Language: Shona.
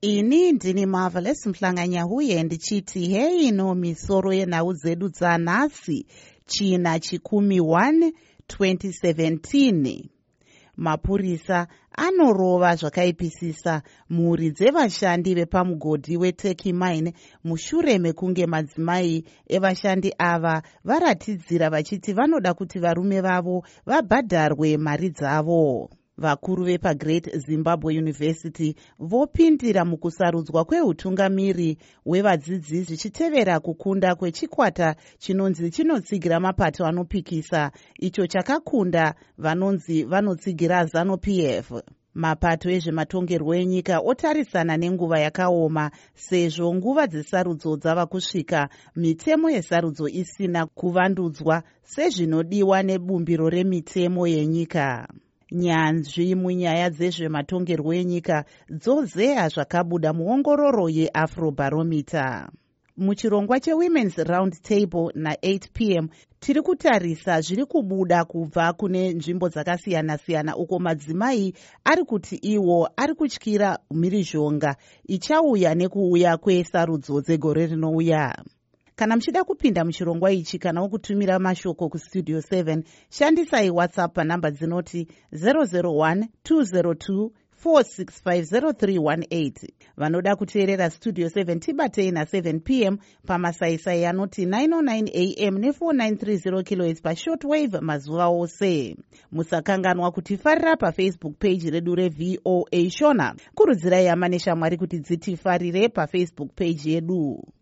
Ini ndini Marvelous Mhlanganyahuye ndichiti hei ino misoro yenhau dzedu dzanhasi china chikumi 1 2017. Mapurisa anorova zvakaipisisa mhuri dzevashandi vepamugodhi weTurkey Mine mushure mekunge madzimai evashandi ava varatidzira vachiti vanoda kuti varume vavo vabhadharwe mari dzavo. Vakuru vepaGreat Zimbabwe University vopindira mukusarudzwa kweutungamiri hwevadzidzi zvichitevera kukunda kwechikwata chinonzi chinotsigira mapato anopikisa icho chakakunda vanonzi vanotsigira ZANU-PF. Mapato ezvematongerwo enyika otarisana nenguva yakaoma sezvo nguva dzesarudzo dzava kusvika, mitemo yesarudzo isina kuvandudzwa sezvinodiwa nebumbiro remitemo yenyika. Nyanzvi munyaya dzezvematongerwo enyika dzozeya zvakabuda muongororo yeAfrobarometer. Muchirongwa cheWomen's Round Table na8 p.m. tiri kutarisa zviri kubuda kubva kune nzvimbo dzakasiyana-siyana uko madzimai ari kuti iwo ari kutyira mhirizhonga ichauya nekuuya kwesarudzo dzegore rinouya. Kana muchida kupinda muchirongwa ichi kana kutumira mashoko kustudio 7, shandisai WhatsApp panhamba dzinoti 001 202 4650318. Vanoda kuteerera Studio 7 tibatei na7 p.m. pamasaisai anoti 909 am ne4930 kHz pashortwave mazuva ose. Musakanganwa kutifarira paFacebook page redu reVOA Shona. Kurudzirai hama neshamwari kuti dzitifarire paFacebook page yedu.